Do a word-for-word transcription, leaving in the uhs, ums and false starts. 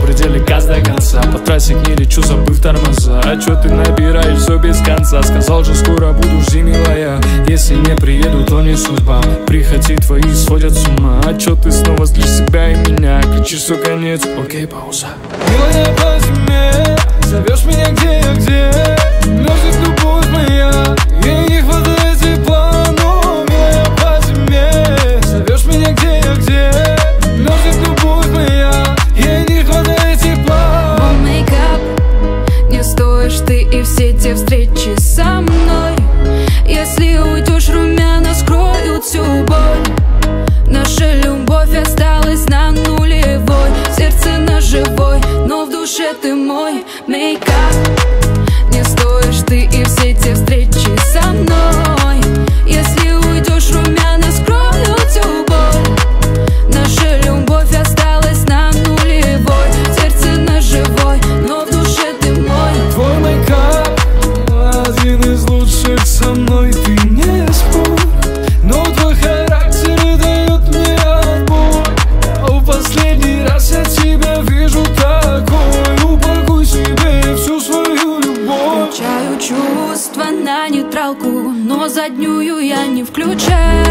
пределе газ до конца. По трассе не лечу, забыв тормоза. А чё ты набираешь все без конца? Сказал же, скоро буду, жди, милая. Если не приеду, то не судьба. Прихоти твои сводят с ума. А чё ты снова злишь себя и меня? Кричишь, что конец, окей, пауза. Милая, по зиме зовешь меня где я, где мерзнет любовь моя. Ей не хватает тепла, но милая, по зиме зовешь меня где я, где мерзнет любовь моя. Ей не хватает тепла. Мой мейкап, не стоишь ты и все те встречи со мной. Если уйдешь, румяна скроют всю боль. Наша любовь осталась на нулевой. Сердце на живой, но в душе ты мой мейкап. Не стоишь ты и все те встречи со мной. Если уйдешь, румяна скроют всю боль. Наша любовь осталась на нулевой. Сердце на живой, но в душе ты мой. Твой мейкап один из лучших со мной, ты не спорь. Но твой характер дает мне отбой. А в последний раз я тебя вижу такой. Упакуй себе всю свою любовь. Включаю чувства на нейтралку, но заднюю я не включаю.